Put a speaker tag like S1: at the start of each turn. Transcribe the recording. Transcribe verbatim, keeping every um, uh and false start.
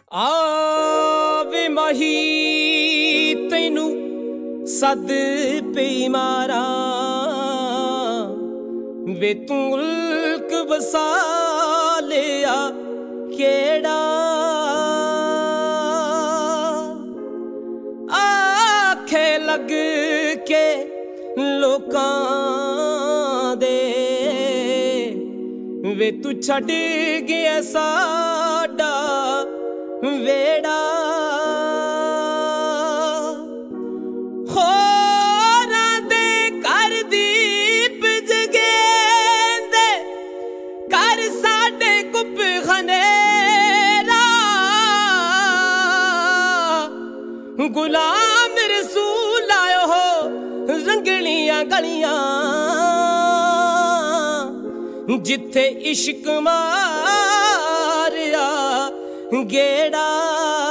S1: ਆਵੇ ਮਾਹੀ ਤੈਨੂੰ ਸੱਦ ਪਈ ਮਾਰਾ ਵੇ ਤੂੰ ਮੁਲਕ ਵਸਾ ਲਿਆ ਕਿਹੜਾ ਆਖੇ ਲੱਗ ਕੇ ਲੋਕਾਂ ਦੇ ਵੇ ਤੂੰ ਛੱਡ ਗਿਆ ਸਾਡਾ ਵੇੜਾ ਹੋਰਾਂ ਦੇ ਘਰ ਦੀਪ ਜਗੇਂਦੇ ਘਰ ਸਾਡੇ ਕੁੱਪ ਖਨੇਰਾ ਗੁਲਾਮ ਰਸੂਲ ਆਇਓ ਹੋ ਰੰਗਲੀਆਂ ਗਲੀਆਂ ਜਿੱਥੇ ਇਸ਼ਕ ਮਾਰਿਆ ਗੇੜਾ।